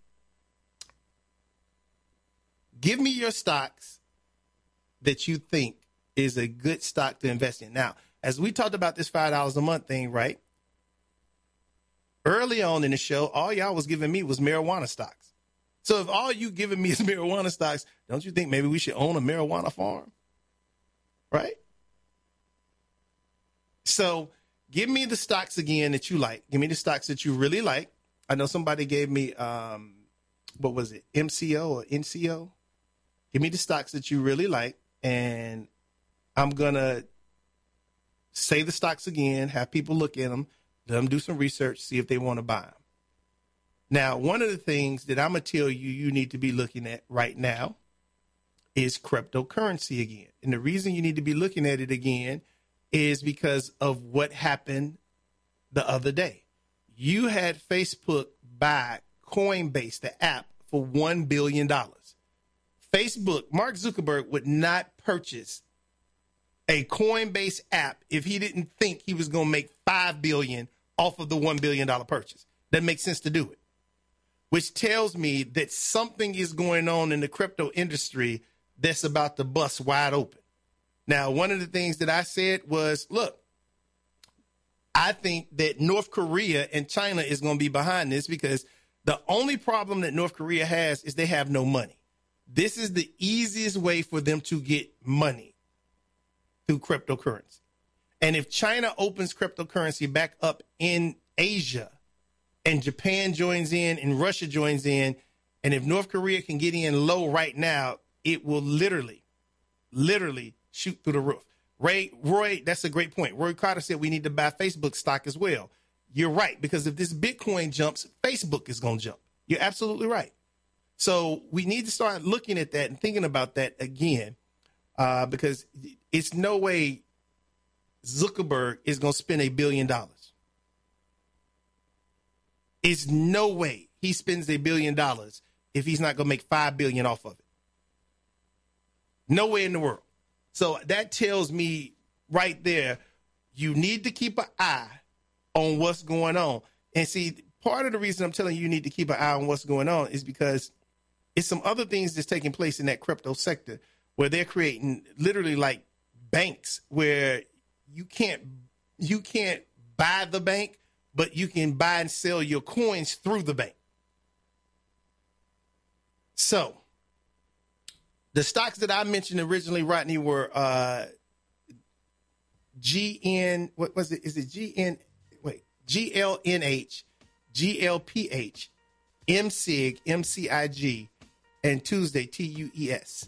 give me your stocks that you think is a good stock to invest in. Now, as we talked about this five dollars a month thing, right? Early on in the show, all y'all was giving me was marijuana stocks. So if all you giving me is marijuana stocks, don't you think maybe we should own a marijuana farm? Right? So give me the stocks again that you like. Give me the stocks that you really like. I know somebody gave me, um, what was it, M C O or N C O? Give me the stocks that you really like, and I'm going to say the stocks again, have people look at them, let them do some research, see if they want to buy them. Now, one of the things that I'm going to tell you you need to be looking at right now is cryptocurrency again. And the reason you need to be looking at it again is because of what happened the other day. You had Facebook buy Coinbase, the app, for one billion dollars. Facebook, Mark Zuckerberg, would not purchase a Coinbase app if he didn't think he was going to make five billion dollars off of the one billion dollars purchase. That makes sense to do it, which tells me that something is going on in the crypto industry that's about to bust wide open. Now, one of the things that I said was, look, I think that North Korea and China is going to be behind this because the only problem that North Korea has is they have no money. This is the easiest way for them to get money through cryptocurrency. And if China opens cryptocurrency back up in Asia and Japan joins in and Russia joins in, and if North Korea can get in low right now, it will literally, literally shoot through the roof. Ray, Roy, that's a great point. Roy Carter said we need to buy Facebook stock as well. You're right, because if this Bitcoin jumps, Facebook is going to jump. You're absolutely right. So we need to start looking at that and thinking about that again, uh, because it's no way Zuckerberg is going to spend a billion dollars. It's no way he spends a billion dollars if he's not going to make five billion dollars off of it. No way in the world. So that tells me right there, you need to keep an eye on what's going on. And see, part of the reason I'm telling you you need to keep an eye on what's going on is because it's some other things that's taking place in that crypto sector where they're creating literally like banks where you can't you can't buy the bank, but you can buy and sell your coins through the bank. So the stocks that I mentioned originally, Rodney, were uh, G N. What was it? Is it G N? Wait, G L N H, G L P H, M S I G, M C I G, and Tuesday T U E S.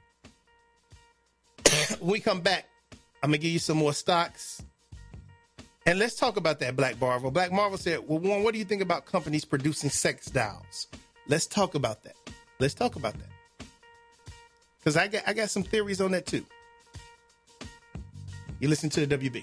When we come back, I'm gonna give you some more stocks, and let's talk about that. Black Marvel. Black Marvel said, "Well, Warren, what do you think about companies producing sex dolls?" Let's talk about that. Let's talk about that. Because I got I got some theories on that too. You listen to the W B.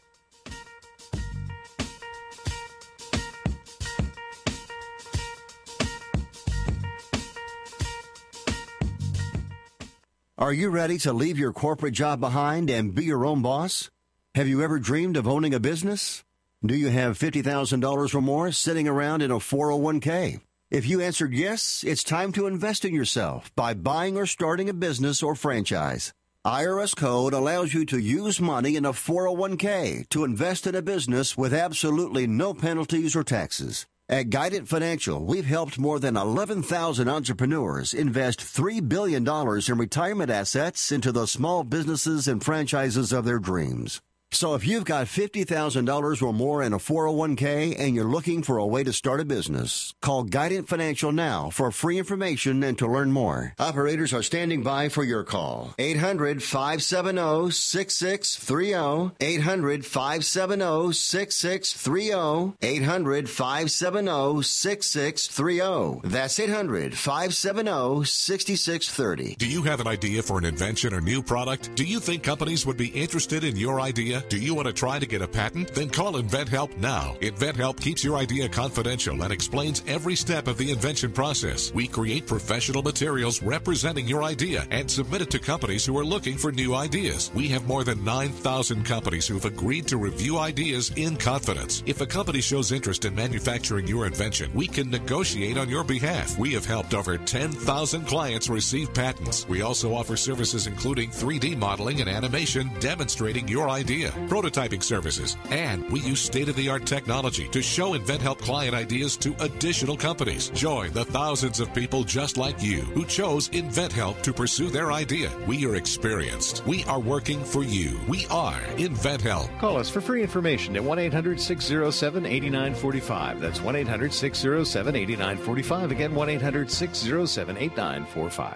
Are you ready to leave your corporate job behind and be your own boss? Have you ever dreamed of owning a business? Do you have fifty thousand dollars or more sitting around in a four oh one k? If you answered yes, it's time to invest in yourself by buying or starting a business or franchise. I R S code allows you to use money in a four oh one k to invest in a business with absolutely no penalties or taxes. At Guidant Financial, we've helped more than eleven thousand entrepreneurs invest three billion dollars in retirement assets into the small businesses and franchises of their dreams. So if you've got fifty thousand dollars or more in a four oh one k and you're looking for a way to start a business, call Guidant Financial now for free information and to learn more. Operators are standing by for your call. eight hundred, five seven zero, six six three zero. eight hundred, five seven zero, six six three zero. eight hundred, five seven zero, six six three zero. That's eight hundred, five seven zero, six six three zero. Do you have an idea for an invention or new product? Do you think companies would be interested in your idea? Do you want to try to get a patent? Then call InventHelp now. InventHelp keeps your idea confidential and explains every step of the invention process. We create professional materials representing your idea and submit it to companies who are looking for new ideas. We have more than nine thousand companies who've agreed to review ideas in confidence. If a company shows interest in manufacturing your invention, we can negotiate on your behalf. We have helped over ten thousand clients receive patents. We also offer services including three D modeling and animation demonstrating your idea, prototyping services, and we use state-of-the-art technology to show InventHelp client ideas to additional companies. Join the thousands of people just like you who chose InventHelp to pursue their idea. We are experienced. We are working for you. We are InventHelp. Call us for free information at one eight hundred, six oh seven, eight nine four five. That's one eight hundred, six oh seven, eight nine four five. Again, one eight hundred, six oh seven, eight nine four five.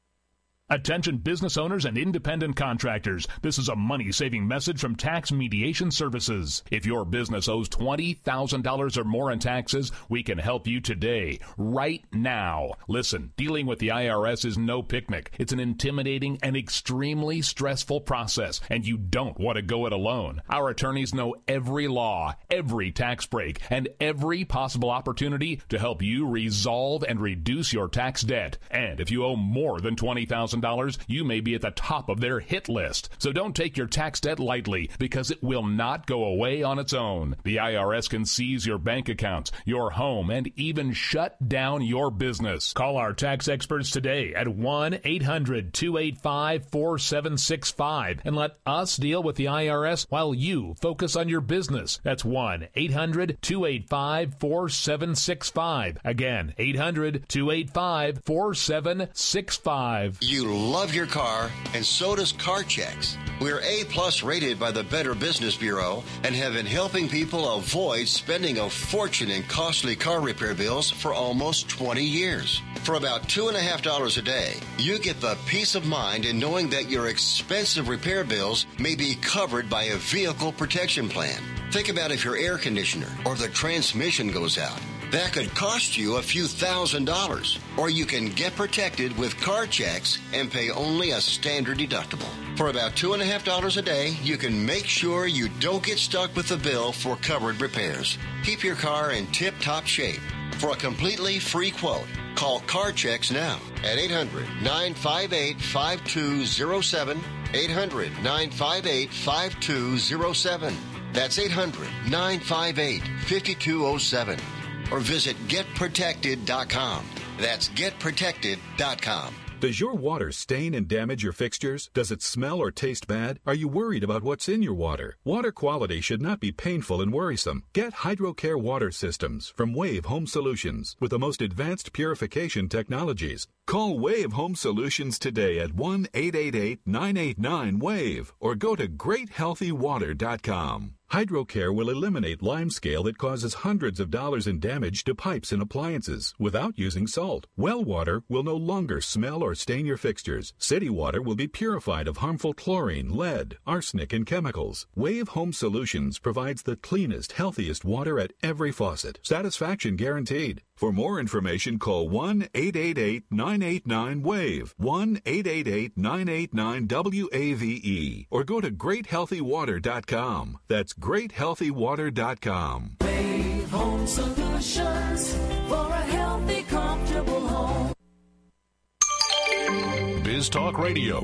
Attention business owners and independent contractors. This is a money-saving message from Tax Mediation Services. If your business owes twenty thousand dollars or more in taxes, we can help you today, right now. Listen, dealing with the I R S is no picnic. It's an intimidating and extremely stressful process, and you don't want to go it alone. Our attorneys know every law, every tax break, and every possible opportunity to help you resolve and reduce your tax debt. And if you owe more than twenty thousand dollars, you may be at the top of their hit list. So don't take your tax debt lightly, because it will not go away on its own. The I R S can seize your bank accounts, your home, and even shut down your business. Call our tax experts today at one eight hundred, two eight five, four seven six five and let us deal with the I R S while you focus on your business. That's one eight hundred, two eight five, four seven six five. Again, eight hundred, two eight five, four seven six five. You love your car, and so does CarChecks. We're A-plus rated by the Better Business Bureau and have been helping people avoid spending a fortune in costly car repair bills for almost twenty years. For about two and a half dollars a day, you get the peace of mind in knowing that your expensive repair bills may be covered by a vehicle protection plan. Think about if your air conditioner or the transmission goes out. That could cost you a few thousand dollars. Or you can get protected with car checks and pay only a standard deductible. For about two and a half dollars a day, you can make sure you don't get stuck with the bill for covered repairs. Keep your car in tip-top shape. For a completely free quote, call Car Checks now at eight hundred, nine five eight, five two zero seven, eight hundred, nine five eight, five two zero seven. That's eight hundred, nine five eight, five two zero seven. Or visit get protected dot com. That's get protected dot com. Does your water stain and damage your fixtures? Does it smell or taste bad? Are you worried about what's in your water? Water quality should not be painful and worrisome. Get HydroCare water systems from Wave Home Solutions with the most advanced purification technologies. Call Wave Home Solutions today at one eight eight eight, nine eight nine, WAVE or go to great healthy water dot com. HydroCare will eliminate limescale that causes hundreds of dollars in damage to pipes and appliances without using salt. Well water will no longer smell or stain your fixtures. City water will be purified of harmful chlorine, lead, arsenic, and chemicals. Wave Home Solutions provides the cleanest, healthiest water at every faucet. Satisfaction guaranteed. For more information, call one eight eight eight, nine eight nine, WAVE, one eight eight eight, nine eight nine, W A V E, or go to great healthy water dot com. That's great healthy water dot com. Wave Home Solutions for a healthy, comfortable home. Biz Talk Radio.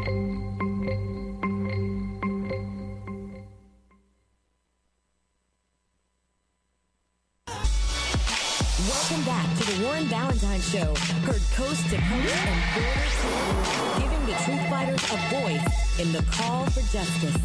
Welcome back to the Warren Valentine Show, heard coast to coast and border to border, giving the truth fighters a voice in the call for justice.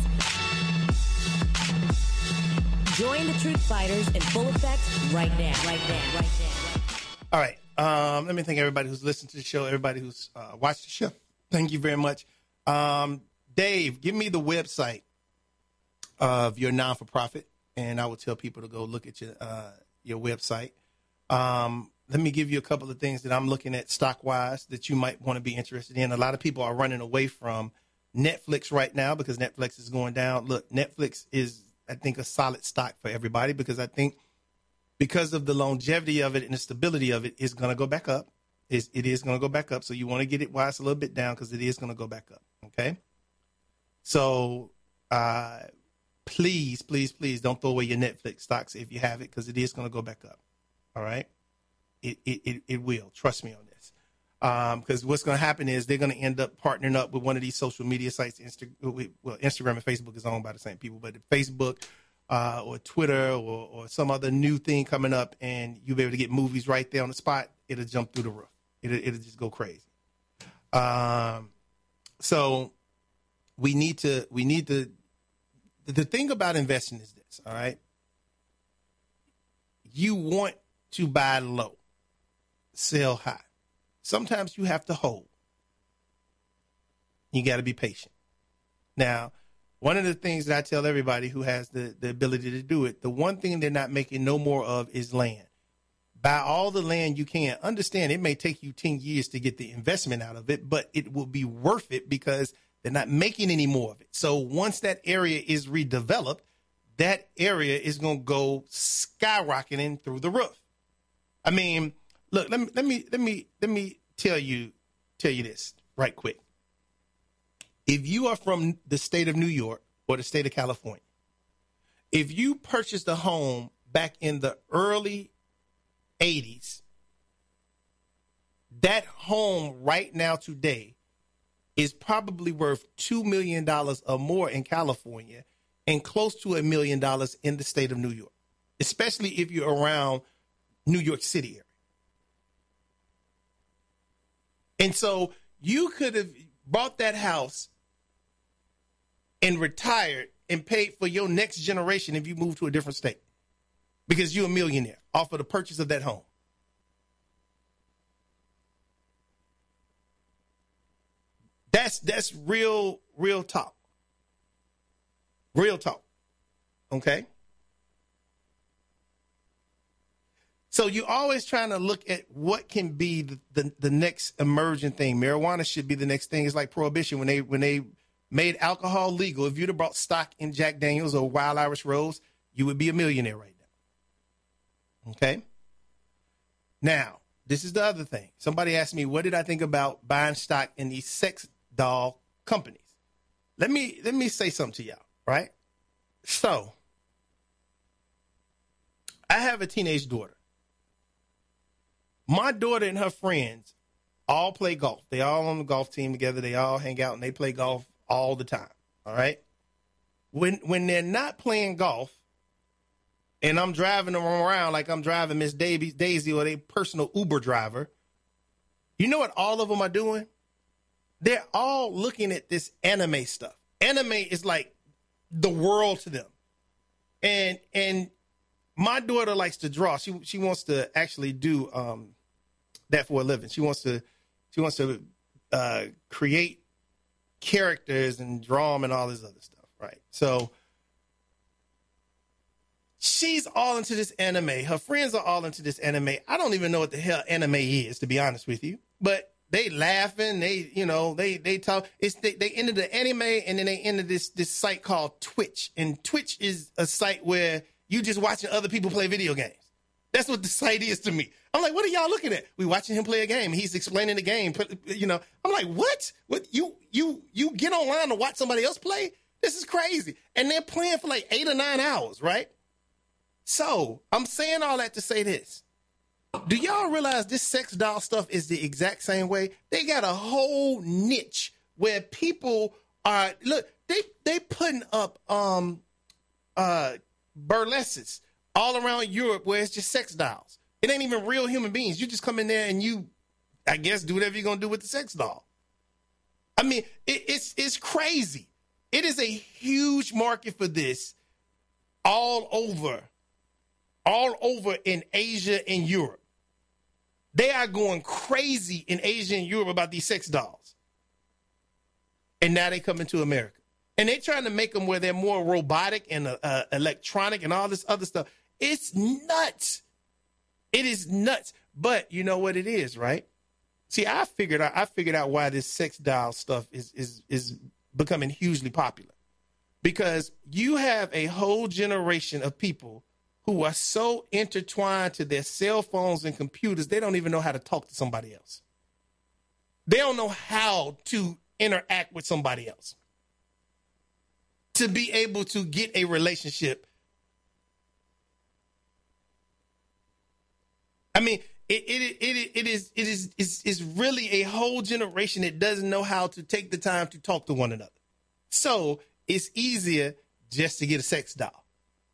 Join the truth fighters in full effect right now, right now, right now. All right. Um, let me thank everybody who's listened to the show, everybody who's uh, watched the show. Thank you very much. Um, Dave, give me the website of your non-for-profit, and I will tell people to go look at your uh, your website. Um, let me give you a couple of things that I'm looking at stock-wise that you might want to be interested in. A lot of people are running away from Netflix right now because Netflix is going down. Look, Netflix is, I think, a solid stock for everybody because I think because of the longevity of it and the stability of it, it's going to go back up. It's, it is going to go back up. So you want to get it while it's a little bit down because it is going to go back up. Okay. So uh, please, please, please don't throw away your Netflix stocks if you have it because it is going to go back up. All right. It, it, it, it will. Trust me on this. Um, because what's going to happen is they're going to end up partnering up with one of these social media sites. Insta- well, Instagram and Facebook is owned by the same people, but Facebook uh, or Twitter or, or some other new thing coming up, and you'll be able to get movies right there on the spot. It'll jump through the roof. It'll, it'll just go crazy. Um, so we need to, we need to, the, the thing about investing is this, all right? You want to buy low, sell high. Sometimes you have to hold. You got to be patient. Now, one of the things that I tell everybody who has the, the ability to do it, the one thing they're not making no more of is land. Buy all the land you can. Understand it may take you ten years to get the investment out of it, but it will be worth it because they're not making any more of it. So once that area is redeveloped, that area is going to go skyrocketing through the roof. I mean, look, let me let me let me let me tell you tell you this right quick. If you are from the state of New York or the state of California, if you purchased a home back in the early eighties, that home right now today is probably worth two million dollars or more in California and close to a million dollars in the state of New York, especially if you're around New York City area. And so you could have bought that house and retired and paid for your next generation if you move to a different state because you're a millionaire off of the purchase of that home. That's that's real, real talk. Real talk. Okay? So you're always trying to look at what can be the, the, the next emerging thing. Marijuana should be the next thing. It's like prohibition. When they when they made alcohol legal, if you'd have brought stock in Jack Daniels or Wild Irish Rose, you would be a millionaire right now. Okay? Now, this is the other thing. Somebody asked me, what did I think about buying stock in these sex doll companies? Let me let me say something to y'all, right? So, I have a teenage daughter. My daughter and her friends all play golf. They all on the golf team together. They all hang out and they play golf all the time. All right. When when they're not playing golf and I'm driving them around like I'm driving Miss Daisy or their personal Uber driver, you know what all of them are doing? They're all looking at this anime stuff. Anime is like the world to them. And and my daughter likes to draw. She she wants to actually do um, that for a living. She wants to she wants to uh, create characters and draw them and all this other stuff, right? So she's all into this anime. Her friends are all into this anime. I don't even know what the hell anime is, to be honest with you. But they laughing. They you know they they talk. It's they, they into the anime and then they into this this site called Twitch. And Twitch is a site where you just watching other people play video games. That's what the site is to me. I'm like, what are y'all looking at? We watching him play a game. He's explaining the game. You know, I'm like, what? What you you you get online to watch somebody else play? This is crazy. And they're playing for like eight or nine hours, right? So I'm saying all that to say this. Do y'all realize this sex doll stuff is the exact same way? They got a whole niche where people are look, they they putting up um uh burlesques all around Europe where it's just sex dolls. It ain't even real human beings. You just come in there and you, I guess, do whatever you're going to do with the sex doll. I mean, it, it's it's crazy. It is a huge market for this all over, all over in Asia and Europe. They are going crazy in Asia and Europe about these sex dolls. And now they come into America. And they're trying to make them where they're more robotic and uh, uh, electronic and all this other stuff. It's nuts. It is nuts. But you know what it is, right? See, I figured out I figured out why this sex doll stuff is is is becoming hugely popular. Because you have a whole generation of people who are so intertwined to their cell phones and computers, they don't even know how to talk to somebody else. They don't know how to interact with somebody else. To be able to get a relationship. I mean, it it it, it is it is is is really a whole generation that doesn't know how to take the time to talk to one another. So it's easier just to get a sex doll.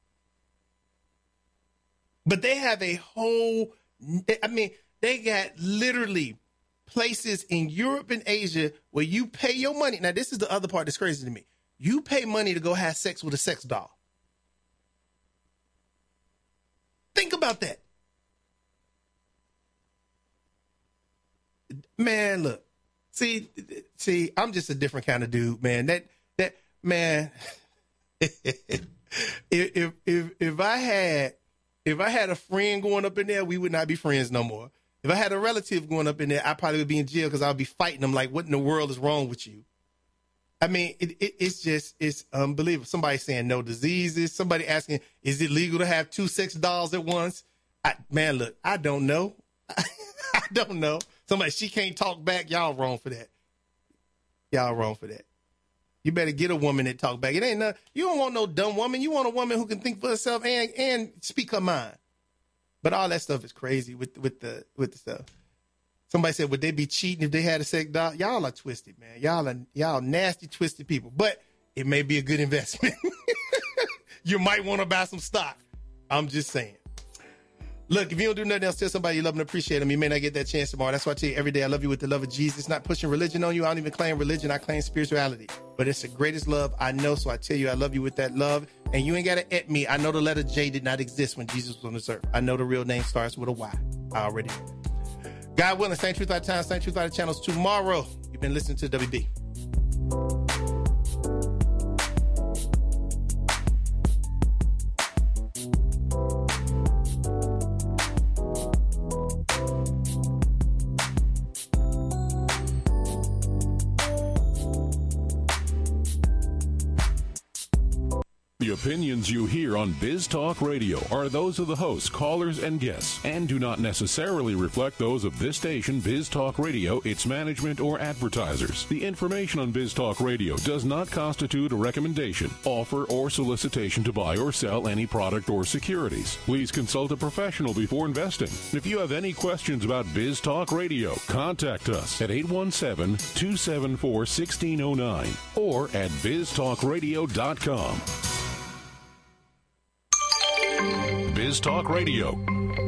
But they have a whole, I mean, they got literally places in Europe and Asia where you pay your money. Now, this is the other part that's crazy to me. You pay money to go have sex with a sex doll. Think about that. Man, look. See, see, I'm just a different kind of dude, man. That that man, if if if if I had if I had a friend going up in there, we would not be friends no more. If I had a relative going up in there, I probably would be in jail because I would be fighting them like, what in the world is wrong with you? I mean, it, it, it's just, it's unbelievable. Somebody saying no diseases. Somebody asking, is it legal to have two sex dolls at once? I, man, look, I don't know. I don't know. Somebody, she can't talk back. Y'all wrong for that. Y'all wrong for that. You better get a woman that talk back. It ain't no, you don't want no dumb woman. You want a woman who can think for herself and, and speak her mind. But all that stuff is crazy with, with the, with the stuff. Somebody said, would they be cheating if they had a sex doll? Y'all are twisted, man. Y'all are y'all nasty, twisted people. But it may be a good investment. You might want to buy some stock. I'm just saying. Look, if you don't do nothing else, tell somebody you love and appreciate them. You may not get that chance tomorrow. That's why I tell you every day I love you with the love of Jesus. Not pushing religion on you. I don't even claim religion. I claim spirituality. But it's the greatest love I know. So I tell you I love you with that love. And you ain't got to at me. I know the letter J did not exist when Jesus was on this earth. I know the real name starts with a Y. I already know. God willing, Same Truth Out of Time, Same Truth Out of Channels tomorrow. You've been listening to W B. The opinions you hear on Biz Talk Radio are those of the hosts, callers, and guests, and do not necessarily reflect those of this station, Biz Talk Radio, its management, or advertisers. The information on Biz Talk Radio does not constitute a recommendation, offer, or solicitation to buy or sell any product or securities. Please consult a professional before investing. If you have any questions about Biz Talk Radio, contact us at eight one seven, two seven four, one six zero nine or at biz talk radio dot com. Biz Talk Radio.